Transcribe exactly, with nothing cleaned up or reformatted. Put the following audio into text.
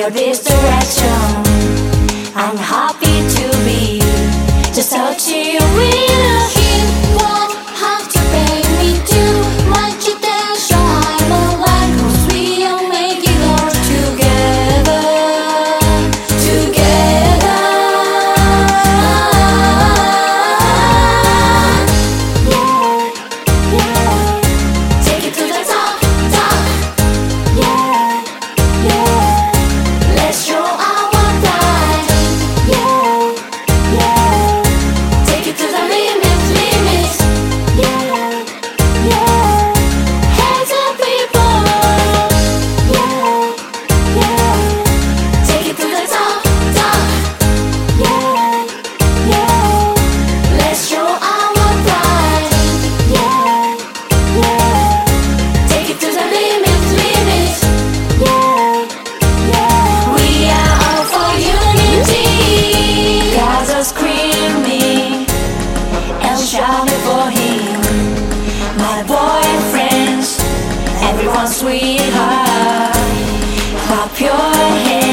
feel this direction. I'm happy to be just touching with you. He won't have to pay me too much attention. I'm alive 'cause we are making our Together, together. Yeah, yeah. take it to the top, top. Yeah, yeah. Let's show our pride. Yeah, yeah. Take it to the limit, limit. Yeah, yeah. Hands up, people. Yeah, yeah. Take it to the top, top. Yeah, yeah. Let's show our pride. Yeah, yeah. Take it to the limit, limit. Yeah, yeah. We are all for unity. Guys are screaming and shouting for him. My boyfriends, everyone's sweetheart. Clap your hands.